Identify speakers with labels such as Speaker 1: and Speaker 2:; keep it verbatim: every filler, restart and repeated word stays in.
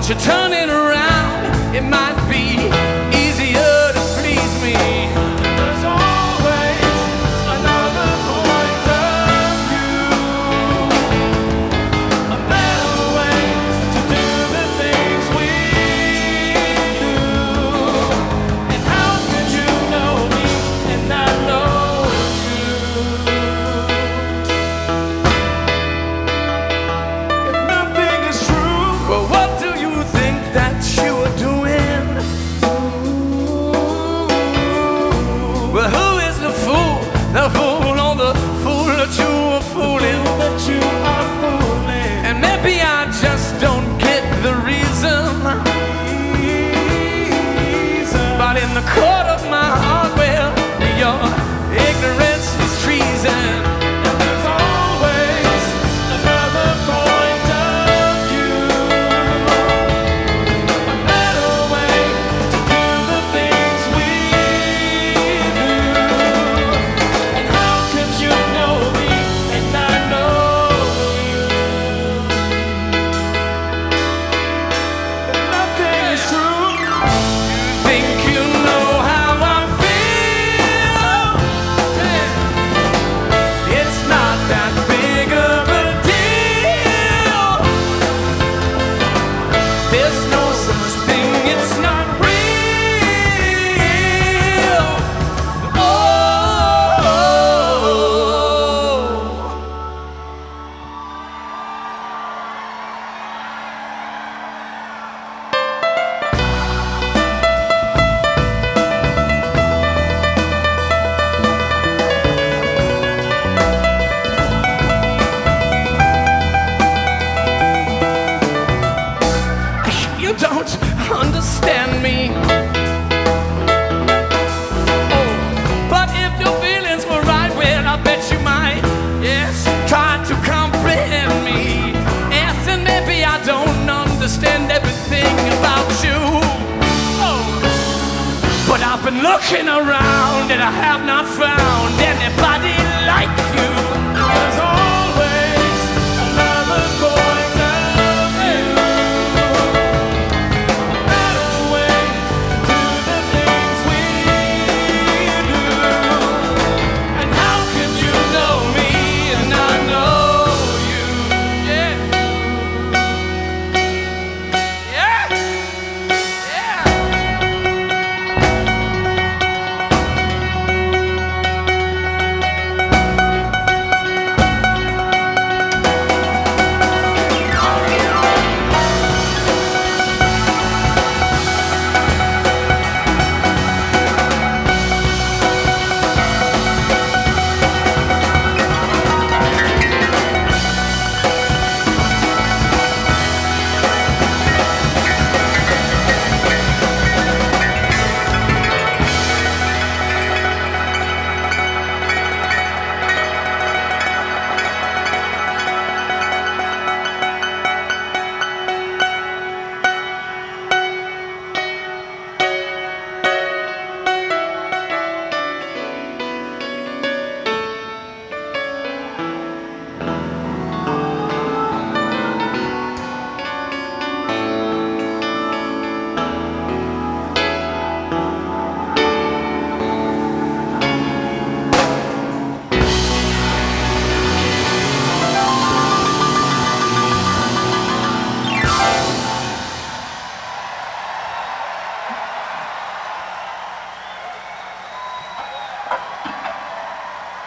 Speaker 1: you turn it around? It might be easier to please me. There's always another point of view, a better way to do the things we do. And how could you know me and not know you? If nothing is true, well, what do you think that you are doing? Well, who is the fool? The fool or the fool that you are fooling? That you are fooling. And maybe I just don't get the reason. But in the court of my heart, well, your ignorance is treason. And there's always another point of view, a better way to do the things we do. And how could you know me and not know you? If nothing is true, you think you know how I feel. It's not that big of a deal. There's no such thing, it's not real. Oh, you don't understand me. Oh, but if your feelings were right, well, I bet you might, yes, try to comprehend me. Yes, and maybe I don't understand everything about you. Oh, but I've been looking around and I have not found anybody like you. There's